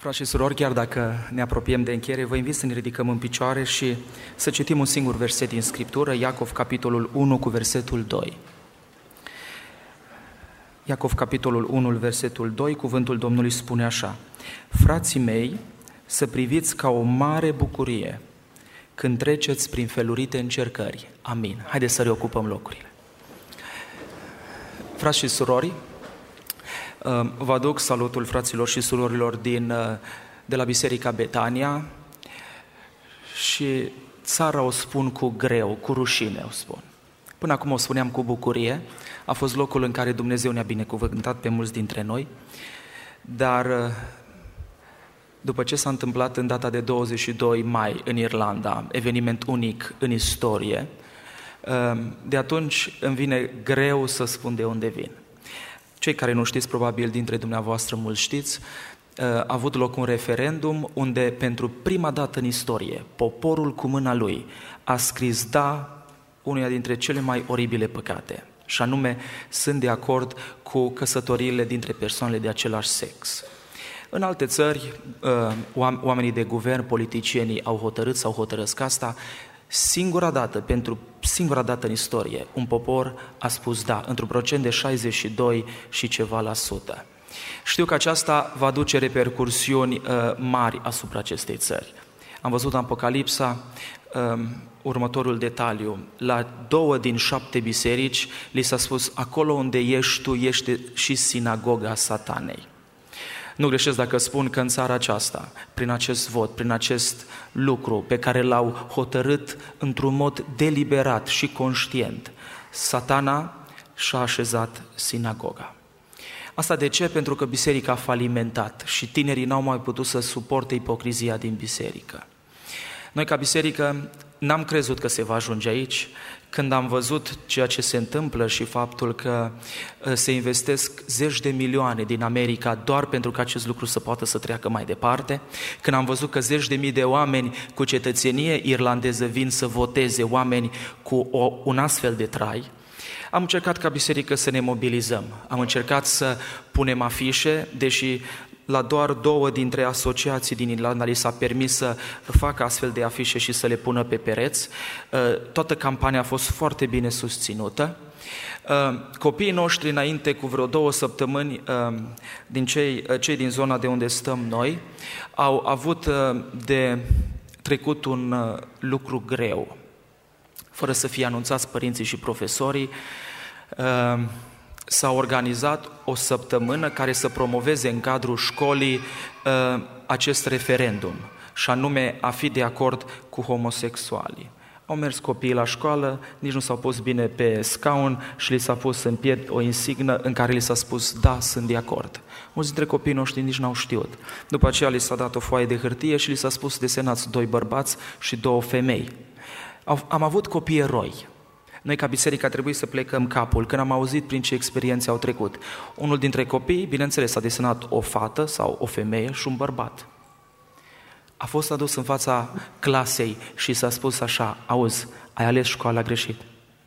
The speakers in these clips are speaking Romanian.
Frați și surori, chiar dacă ne apropiem de încheiere, vă invit să ne ridicăm în picioare și să citim un singur verset din Scriptură, Iacov, capitolul 1, cu versetul 2. Iacov, capitolul 1, versetul 2, cuvântul Domnului spune așa: Frații mei, să priviți ca o mare bucurie când treceți prin felurite încercări. Amin. Haideți să reocupăm locurile. Frați și surori, vă aduc salutul fraților și surorilor de la Biserica Betania și țara o spun cu greu, cu rușine o spun. Până acum o spuneam cu bucurie, a fost locul în care Dumnezeu ne-a binecuvântat pe mulți dintre noi, dar după ce s-a întâmplat în data de 22 mai în Irlanda, eveniment unic în istorie, de atunci îmi vine greu să spun de unde vin. Cei care nu știți, probabil dintre dumneavoastră mulți știți, a avut loc un referendum unde pentru prima dată în istorie poporul cu mâna lui a scris da unuia dintre cele mai oribile păcate, și anume sunt de acord cu căsătoriile dintre persoanele de același sex. În alte țări, oamenii de guvern, politicienii au hotărât sau hotărăsc asta. Pentru singura dată în istorie, un popor a spus da, într-un procent de 62 și ceva la sută. Știu că aceasta va duce repercursiuni mari asupra acestei țări. Am văzut în Apocalipsa următorul detaliu. La 2 din 7 biserici li s-a spus: acolo unde ești tu, este și sinagoga Satanei. Nu greșesc dacă spun că în țara aceasta, prin acest vot, prin acest lucru pe care l-au hotărât într-un mod deliberat și conștient, Satana și-a așezat sinagoga. Asta de ce? Pentru că biserica a falimentat și tinerii n-au mai putut să suporte ipocrizia din biserică. Noi ca biserică n-am crezut că se va ajunge aici. Când am văzut ceea ce se întâmplă și faptul că se investesc zeci de milioane din America doar pentru că acest lucru să poată să treacă mai departe, când am văzut că zeci de mii de oameni cu cetățenie irlandeză vin să voteze, oameni cu un astfel de trai, am încercat ca biserică să ne mobilizăm. Am încercat să punem afișe, deși la doar 2 dintre asociații din Irlanda li s-a permis să facă astfel de afișe și să le pună pe pereți. Toată campania a fost foarte bine susținută. Copiii noștri, înainte cu vreo 2 săptămâni, din cei din zona de unde stăm noi, au avut de trecut un lucru greu. Fără să fie anunțați părinții și profesorii, s-a organizat o săptămână care să promoveze în cadrul școlii acest referendum, și anume a fi de acord cu homosexualii. Au mers copiii la școală, nici nu s-au pus bine pe scaun și li s-a pus în piept o insignă în care li s-a spus da, sunt de acord. Mulți dintre copiii noștri nici n-au știut. După aceea li s-a dat o foaie de hârtie și li s-a spus desenați 2 bărbați și 2 femei. Am avut copii eroi. Noi ca biserică a trebuit să plecăm capul când am auzit prin ce experiențe au trecut. Unul dintre copii, bineînțeles, a desenat o fată sau o femeie și un bărbat. A fost adus în fața clasei și s-a spus așa: auzi, ai ales școala greșit.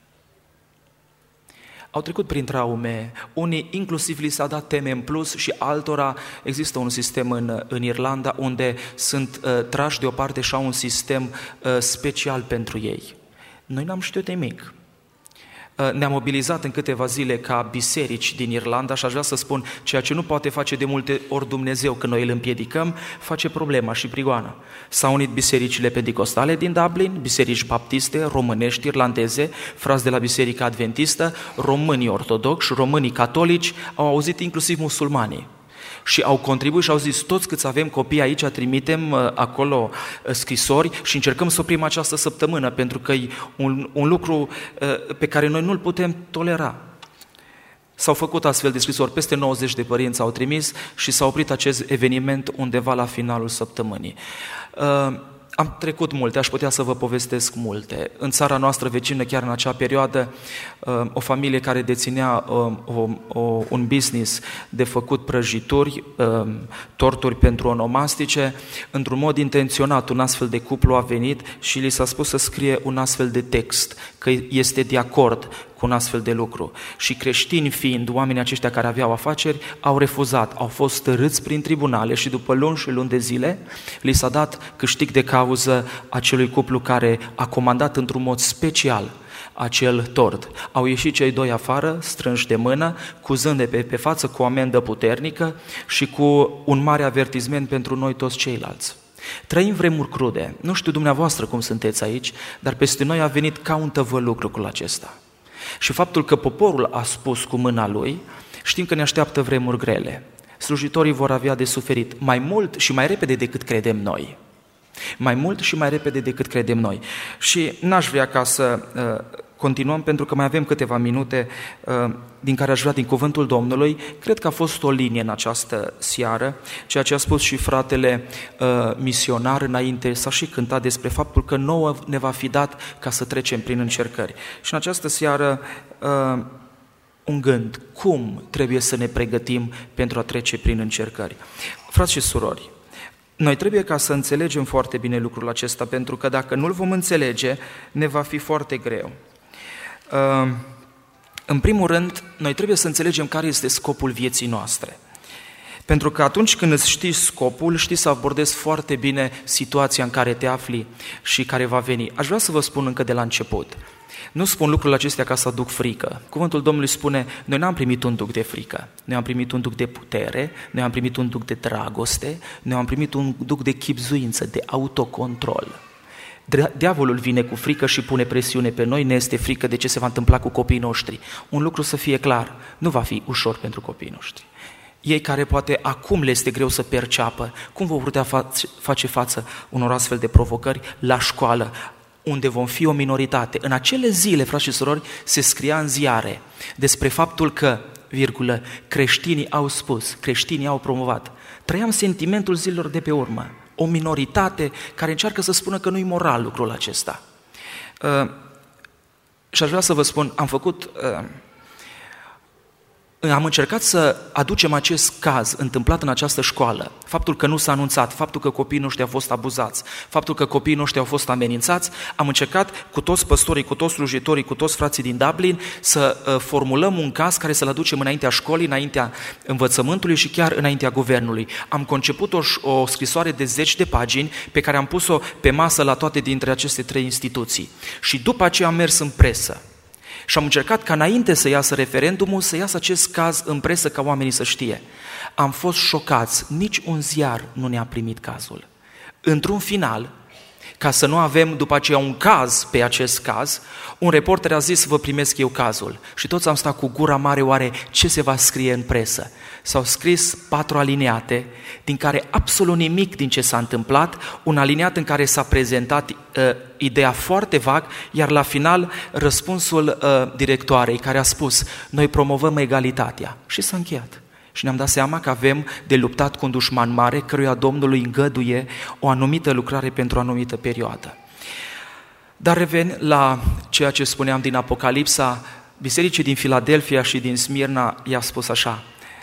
Au trecut prin traume, unii inclusiv li s-a dat teme în plus și altora există un sistem în Irlanda unde sunt trași deoparte și au un sistem special pentru ei. Noi n-am știut nimic. Ne-am mobilizat în câteva zile ca biserici din Irlanda și aș vrea să spun, ceea ce nu poate face de multe ori Dumnezeu când noi îl împiedicăm, face problema și prigoana. S-au unit bisericile penticostale din Dublin, biserici baptiste, românești, irlandeze, frați de la Biserica Adventistă, românii ortodoxi, românii catolici, au auzit inclusiv musulmanii. Și au contribuit și au zis: toți câți avem copii aici, trimitem acolo scrisori și încercăm să oprim această săptămână, pentru că e un lucru pe care noi nu-l putem tolera. S-au făcut astfel de scrisori, peste 90 de părinți au trimis și s-a oprit acest eveniment undeva la finalul săptămânii. Am trecut multe, aș putea să vă povestesc multe. În țara noastră vecină, chiar în acea perioadă, o familie care deținea un business de făcut prăjituri, torturi pentru onomastice, într-un mod intenționat, un astfel de cuplu a venit și li s-a spus să scrie un astfel de text, că este de acord cu un astfel de lucru. Și creștini fiind, oamenii aceștia care aveau afaceri, au refuzat, au fost târâți prin tribunale și după luni și luni de zile li s-a dat câștig de cauză acelui cuplu care a comandat într-un mod special acel tort. Au ieșit cei doi afară, strânși de mână, cuzând de pe față cu o amendă puternică și cu un mare avertisment pentru noi toți ceilalți. Trăim vremuri crude. Nu știu dumneavoastră cum sunteți aici, dar peste noi a venit ca un tăvăluc lucrul acesta. Și faptul că poporul a spus cu mâna lui, știm că ne așteaptă vremuri grele. Slujitorii vor avea de suferit mai mult și mai repede decât credem noi. Mai mult și mai repede decât credem noi. Și n-aș vrea ca să continuăm, pentru că mai avem câteva minute din care aș vrea din cuvântul Domnului. Cred că a fost o linie în această seară, ceea ce a spus și fratele misionar înainte, s-a și cântat despre faptul că nouă ne va fi dat ca să trecem prin încercări. Și în această seară un gând, cum trebuie să ne pregătim pentru a trece prin încercări. Frați și surori, noi trebuie ca să înțelegem foarte bine lucrul acesta, pentru că dacă nu-l vom înțelege, ne va fi foarte greu. În primul rând, noi trebuie să înțelegem care este scopul vieții noastre. Pentru că atunci când îți știi scopul, știi să abordezi foarte bine situația în care te afli și care va veni. Aș vrea să vă spun încă de la început. Nu spun lucrurile acestea ca să aduc frică. Cuvântul Domnului spune, noi n-am primit un duc de frică, noi am primit un duc de putere, noi am primit un duc de dragoste, noi am primit un duc de chibzuință, de autocontrol. Diavolul vine cu frică și pune presiune pe noi, ne este frică de ce se va întâmpla cu copiii noștri. Un lucru să fie clar, nu va fi ușor pentru copiii noștri. Ei care poate acum le este greu să perceapă, cum vor putea face față unor astfel de provocări la școală, unde vom fi o minoritate. În acele zile, frați și surori, se scria în ziare despre faptul că, virgulă, creștinii au spus, creștinii au promovat. Trăiam sentimentul zilelor de pe urmă. O minoritate care încearcă să spună că nu-i moral lucrul acesta. Și aș vrea să vă spun, am încercat să aducem acest caz întâmplat în această școală, faptul că nu s-a anunțat, faptul că copiii noștri au fost abuzați, faptul că copiii noștri au fost amenințați. Am încercat cu toți păstorii, cu toți slujitorii, cu toți frații din Dublin să formulăm un caz care să-l aducem înaintea școlii, înaintea învățământului și chiar înaintea guvernului. Am conceput o scrisoare de 10 de pagini pe care am pus-o pe masă la toate dintre aceste 3 instituții. Și după aceea am mers în presă. Și am încercat ca înainte să iasă referendumul, să iasă acest caz în presă ca oamenii să știe. Am fost șocați, nici un ziar nu ne-a primit cazul. Într-un final, ca să nu avem după aceea un caz pe acest caz, un reporter a zis, vă primesc eu cazul. Și toți am stat cu gura mare, oare ce se va scrie în presă? S-au scris 4 alineate, din care absolut nimic din ce s-a întâmplat, un alineat în care s-a prezentat ideea foarte vag, iar la final răspunsul directoarei care a spus, noi promovăm egalitatea. Și s-a încheiat. Și ne-am dat seama că avem de luptat cu un dușman mare, căruia Domnul îi îngăduie o anumită lucrare pentru o anumită perioadă. Dar revin la ceea ce spuneam din Apocalipsa, bisericii din Filadelfia și din Smirna i-a spus așa,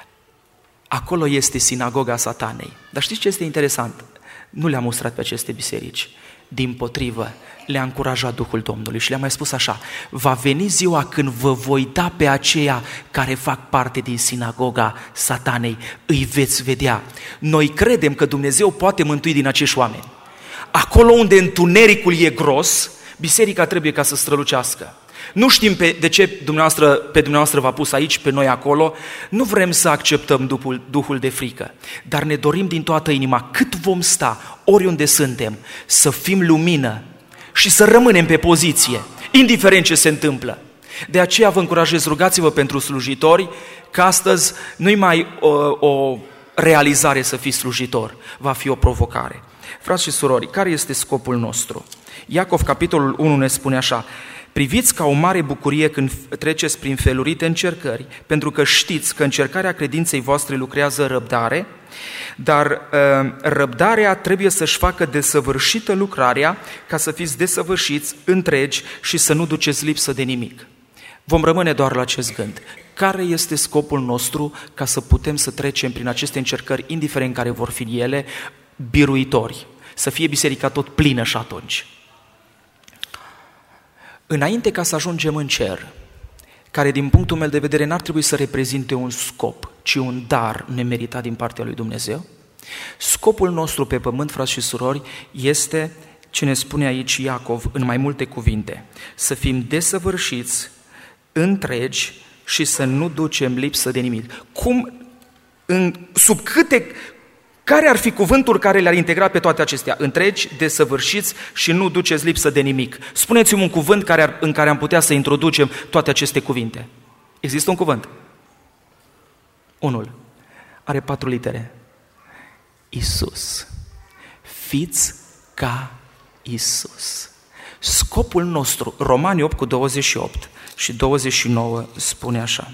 acolo este sinagoga Satanei. Dar știți ce este interesant? Nu le-a mustrat pe aceste biserici. Dimpotrivă, le-a încurajat Duhul Domnului și le-a mai spus așa, va veni ziua când vă voi da pe aceia care fac parte din sinagoga Satanei, îi veți vedea. Noi credem că Dumnezeu poate mântui din acești oameni. Acolo unde întunericul e gros, biserica trebuie ca să strălucească. Nu știm de ce pe dumneavoastră v-a pus aici, pe noi acolo, nu vrem să acceptăm duhul de frică, dar ne dorim din toată inima, cât vom sta, oriunde suntem, să fim lumină și să rămânem pe poziție, indiferent ce se întâmplă. De aceea vă încurajez, rugați-vă pentru slujitori, că astăzi nu-i mai o realizare să fii slujitor, va fi o provocare. Frați și surori, care este scopul nostru? Iacov, capitolul 1, ne spune așa, priviți ca o mare bucurie când treceți prin felurite încercări, pentru că știți că încercarea credinței voastre lucrează răbdare, dar răbdarea trebuie să-și facă desăvârșită lucrarea ca să fiți desăvârșiți, întregi și să nu duceți lipsă de nimic. Vom rămâne doar la acest gând. Care este scopul nostru ca să putem să trecem prin aceste încercări, indiferent care vor fi ele, biruitori? Să fie biserica tot plină și atunci. Înainte ca să ajungem în cer, care din punctul meu de vedere n-ar trebui să reprezinte un scop, ci un dar nemeritat din partea lui Dumnezeu. Scopul nostru pe pământ, frați și surori, este ce ne spune aici Iacov în mai multe cuvinte: să fim desăvârșiți, întregi și să nu ducem lipsă de nimic. Care ar fi cuvântul care le-ar integra pe toate acestea? Întregi, desăvârșiți și nu duceți lipsă de nimic. Spuneți-mi un cuvânt în care am putea să introducem toate aceste cuvinte. Există un cuvânt? Unul. Are 4 litere. Iisus. Fiți ca Iisus. Scopul nostru, Romani 8:28 și 29 spune așa: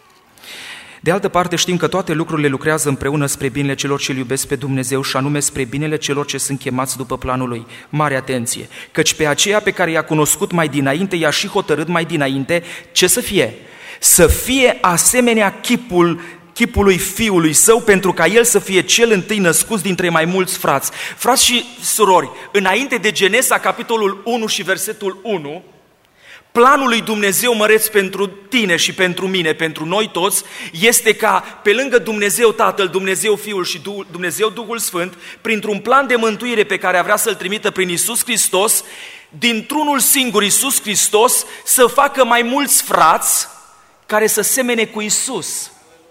de altă parte știm că toate lucrurile lucrează împreună spre binele celor ce îl iubesc pe Dumnezeu, și anume spre binele celor ce sunt chemați după planul Lui. Mare atenție! Căci pe aceea pe care i-a cunoscut mai dinainte, i-a și hotărât mai dinainte ce să fie? Să fie asemenea chipului Fiului Său, pentru ca El să fie cel întâi născut dintre mai mulți frați. Frați și surori, înainte de Genesa, capitolul 1 și versetul 1, planul lui Dumnezeu măreț pentru tine și pentru mine, pentru noi toți, este ca pe lângă Dumnezeu Tatăl, Dumnezeu Fiul și Dumnezeu Duhul Sfânt, printr-un plan de mântuire pe care vrea să-l trimită prin Iisus Hristos, dintr-unul singur, Iisus Hristos, să facă mai mulți frați care să semene cu Iisus.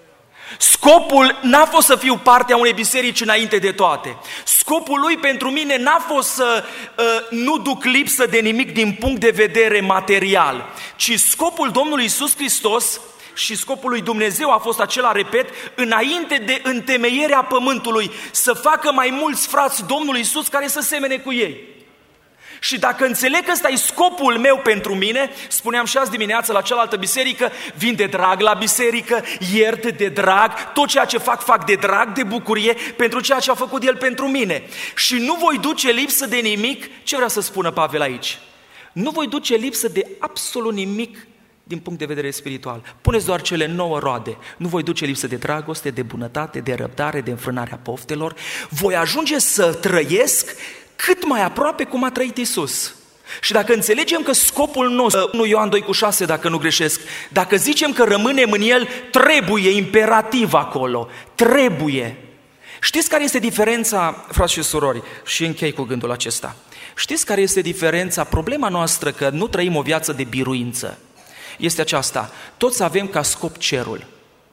Scopul n-a fost să fiu parte a unei biserici înainte de toate. Scopul lui pentru mine n-a fost să nu duc lipsă de nimic din punct de vedere material, ci scopul Domnului Iisus Hristos și scopul lui Dumnezeu a fost acela, repet, înainte de întemeierea pământului, să facă mai mulți frați Domnului Iisus care să semene cu ei. Și dacă înțeleg că ăsta e scopul meu pentru mine, spuneam și azi dimineață la cealaltă biserică, vin de drag la biserică, iert de drag, tot ceea ce fac de drag, de bucurie, pentru ceea ce a făcut El pentru mine. Și nu voi duce lipsă de nimic. Ce vrea să spună Pavel aici? Nu voi duce lipsă de absolut nimic din punct de vedere spiritual. Puneți doar cele 9 roade. Nu voi duce lipsă de dragoste, de bunătate, de răbdare, de înfrânarea poftelor. Voi ajunge să trăiesc cât mai aproape cum a trăit Iisus. Și dacă înțelegem că scopul nostru, 1 Ioan 2:6, dacă nu greșesc, dacă zicem că rămânem în El, trebuie, imperativ acolo, trebuie. Știți care este diferența, frați și surori? Și închei cu gândul acesta. Știți care este diferența? Problema noastră că nu trăim o viață de biruință este aceasta: toți avem ca scop cerul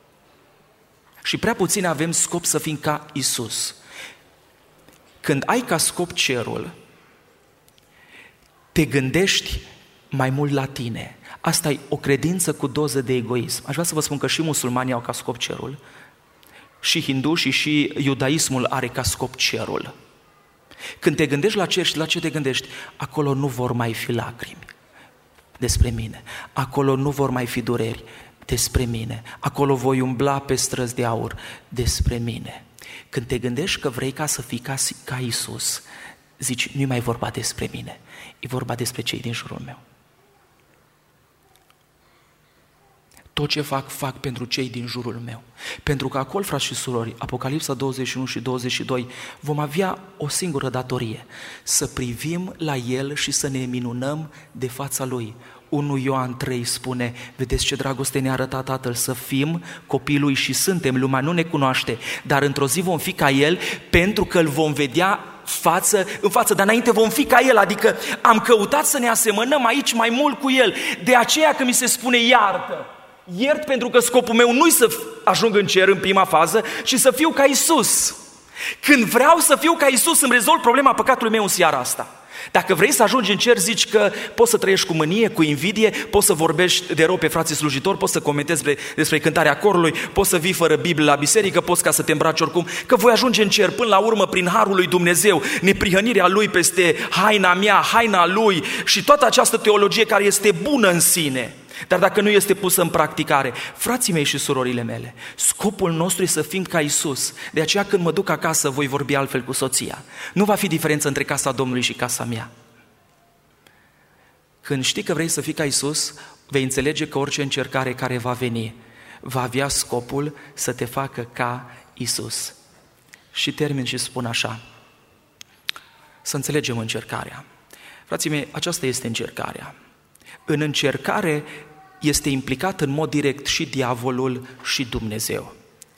și prea puțini avem scop să fim ca Iisus. Când ai ca scop cerul, te gândești mai mult la tine. Asta e o credință cu doză de egoism. Aș vrea să vă spun că și musulmanii au ca scop cerul, și hindușii și iudaismul are ca scop cerul. Când te gândești la cer, și la ce te gândești? Acolo nu vor mai fi lacrimi despre mine. Acolo nu vor mai fi dureri despre mine. Acolo voi umbla pe străzi de aur despre mine. Când te gândești că vrei ca să fii ca Iisus, zici, nu-i mai vorba despre mine, e vorba despre cei din jurul meu. Tot ce fac pentru cei din jurul meu. Pentru că acolo, frați și surori, Apocalipsa 21 și 22, vom avea o singură datorie: să privim la El și să ne minunăm de fața Lui. 1 Ioan 3 spune: vedeți ce dragoste ne-a arătat Tatăl, să fim copii Lui și suntem. Lumea nu ne cunoaște, dar într-o zi vom fi ca El, pentru că Îl vom vedea față în față, dar înainte vom fi ca El. Adică am căutat să ne asemănăm aici mai mult cu El. De aceea când mi se spune iartă, iert pentru că scopul meu nu-i să ajung în cer în prima fază, ci să fiu ca Iisus. Când vreau să fiu ca Iisus, îmi rezolv problema păcatului meu în seara asta. Dacă vrei să ajungi în cer, zici că poți să trăiești cu mânie, cu invidie, poți să vorbești de rău pe frații slujitori, poți să comentezi despre cântarea corului, poți să vii fără Biblie la biserică, poți ca să te îmbraci oricum, că voi ajunge în cer până la urmă prin harul lui Dumnezeu, neprihănirea Lui peste haina mea, haina Lui și toată această teologie care este bună în sine. Dar dacă nu este pusă în practicare, frații mei și surorile mele, scopul nostru este să fim ca Iisus. De aceea când mă duc acasă voi vorbi altfel cu soția. Nu va fi diferență între casa Domnului și casa mea. Când știi că vrei să fii ca Iisus, vei înțelege că orice încercare care va veni va avea scopul să te facă ca Iisus. Și termin și spun așa: să înțelegem încercarea. Frații mei, aceasta este încercarea. În încercare este implicat în mod direct și diavolul și Dumnezeu.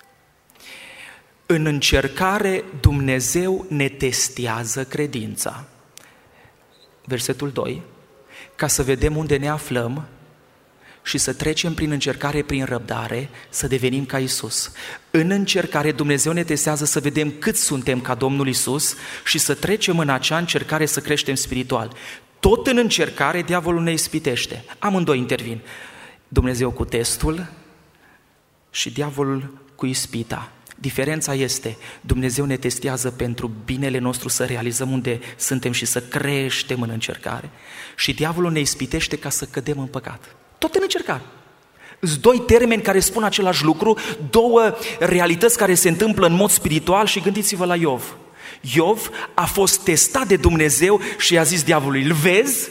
În încercare, Dumnezeu ne testează credința. Versetul 2, ca să vedem unde ne aflăm și să trecem prin încercare, prin răbdare, să devenim ca Iisus. În încercare, Dumnezeu ne testează să vedem cât suntem ca Domnul Iisus și să trecem în acea încercare să creștem spiritual. Tot în încercare, diavolul ne ispitește. Amândoi intervin. Dumnezeu cu testul și diavolul cu ispita. Diferența este, Dumnezeu ne testează pentru binele nostru să realizăm unde suntem și să creștem în încercare. Și diavolul ne ispitește ca să cădem în păcat. Tot în încercare. Sunt doi termeni care spun același lucru, două realități care se întâmplă în mod spiritual și gândiți-vă la Iov. Iov a fost testat de Dumnezeu și i-a zis diavolului, îl vezi?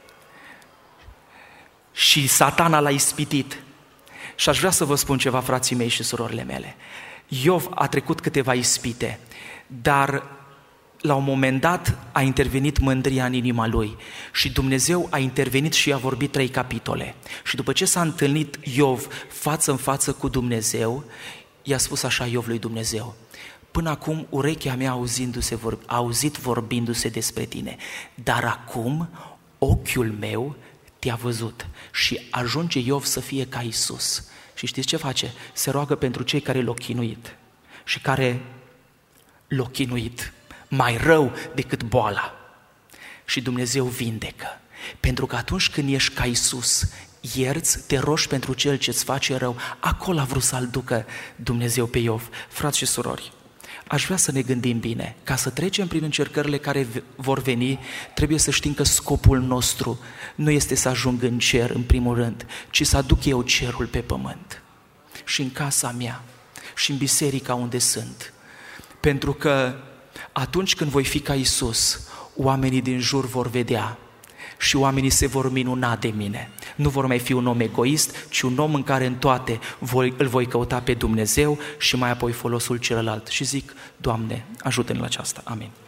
Și Satana l-a ispitit. Și aș vrea să vă spun ceva, frații mei și surorile mele. Iov a trecut câteva ispite, dar la un moment dat a intervenit mândria în inima lui și Dumnezeu a intervenit și i-a vorbit 3 capitole. Și după ce s-a întâlnit Iov față în față cu Dumnezeu, i-a spus așa Iov lui Dumnezeu, până acum urechea mea a auzit vorbindu-se despre tine, dar acum ochiul meu te-a văzut. Și ajunge Iov să fie ca Iisus. Și știți ce face? Se roagă pentru cei care l-au chinuit și care l-au chinuit mai rău decât boala. Și Dumnezeu vindecă. Pentru că atunci când ești ca Iisus, ierți, te rogi pentru cel ce-ți face rău. Acolo a vrut să-l ducă Dumnezeu pe Iov. Frați și surori, aș vrea să ne gândim bine. Ca să trecem prin încercările care vor veni, trebuie să știm că scopul nostru nu este să ajung în cer în primul rând, ci să aduc eu cerul pe pământ. Și în casa mea, și în biserica unde sunt. Pentru că atunci când voi fi ca Iisus, oamenii din jur vor vedea și oamenii se vor minuna de mine. Nu vor mai fi un om egoist, ci un om în care în toate îl voi căuta pe Dumnezeu și mai apoi folosul celălalt. Și zic, Doamne, ajută-ne la aceasta. Amin.